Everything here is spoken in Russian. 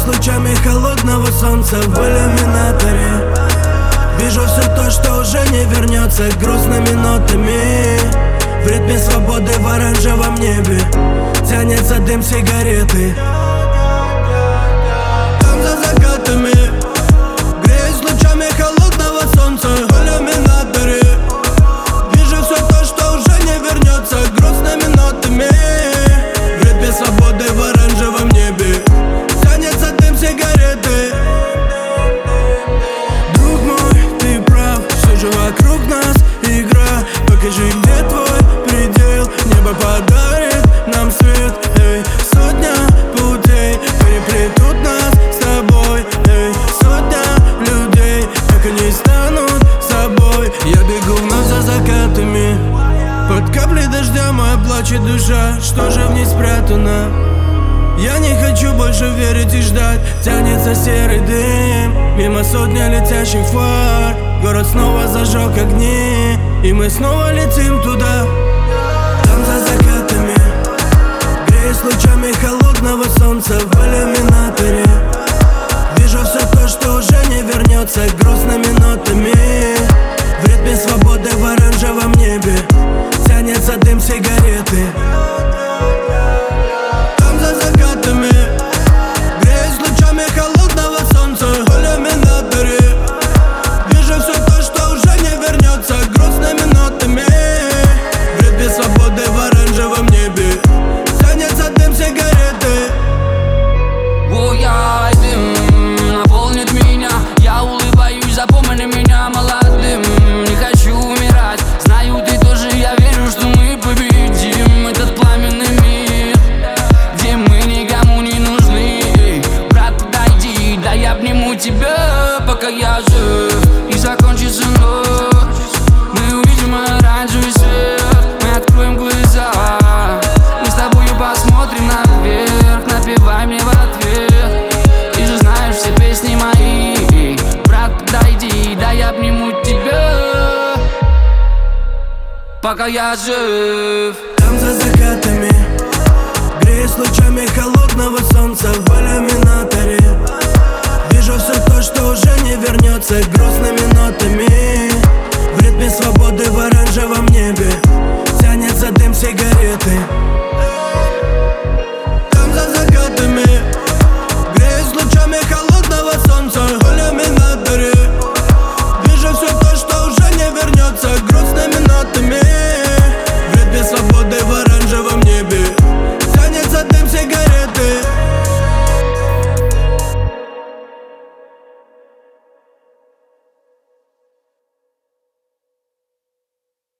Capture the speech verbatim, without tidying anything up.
Греюсь лучами холодного солнца в иллюминаторе. Вижу все то, что уже не вернется, грустными нотами. В ритме свободы в оранжевом небе тянется дым сигареты. Там за закатами греюсь лучами холодного солнца в иллюминаторе. Вижу все то, что уже не вернется, грустными нотами. В ритме свободы в оранжевом небе тянется дым сигареты. Друг мой, ты прав, все же вокруг нас игра. Покажи, где твой предел, небо подарит нам свет. Эй, сотня путей переплетут нас с тобой. Эй, сотня людей, как они станут собой. Я бегу вновь за закатами, под каплей дождя моя плачет душа. Что же в ней спрятано? Я не хочу больше верить и ждать. Тянется серый дым, мимо сотни летящих фар. Город снова зажег огни, и мы снова летим туда. Там за закатами греюсь лучами холодного солнца в иллюминаторе. Вижу все то, что уже не вернется, грустными нотами. В ритме свободы в оранжевом небе тянется дым сигареты. Там за закатами греюсь лучами холодного солнца в иллюминаторе. Вижу все то, что уже не вернется, грустными нотами. В ритме свободы в оранжевом небе тянется дым сигареты. О, я дым наполнит меня, я улыбаюсь, запомни меня молодым. Не хочу умирать, знаю, ты тоже, я верю, что мы победим этот пламенный мир, где мы никому не нужны. Эй, брат, подойди, да я обниму тебя, пока я жив. И закончится ночь, мы увидим оранжевый свет. Мы откроем глаза, мы с тобою посмотрим наверх. Напевай мне в ответ, ты же знаешь все песни мои. Эй, брат, подойди, да я обниму тебя, пока я жив. Там за закатами греюсь лучами холодного солнца в иллюминаторе. Вижу все то, что уже не вернется, грустными нотами. В ритме свободы в оранжевом небе тянется дым сигареты.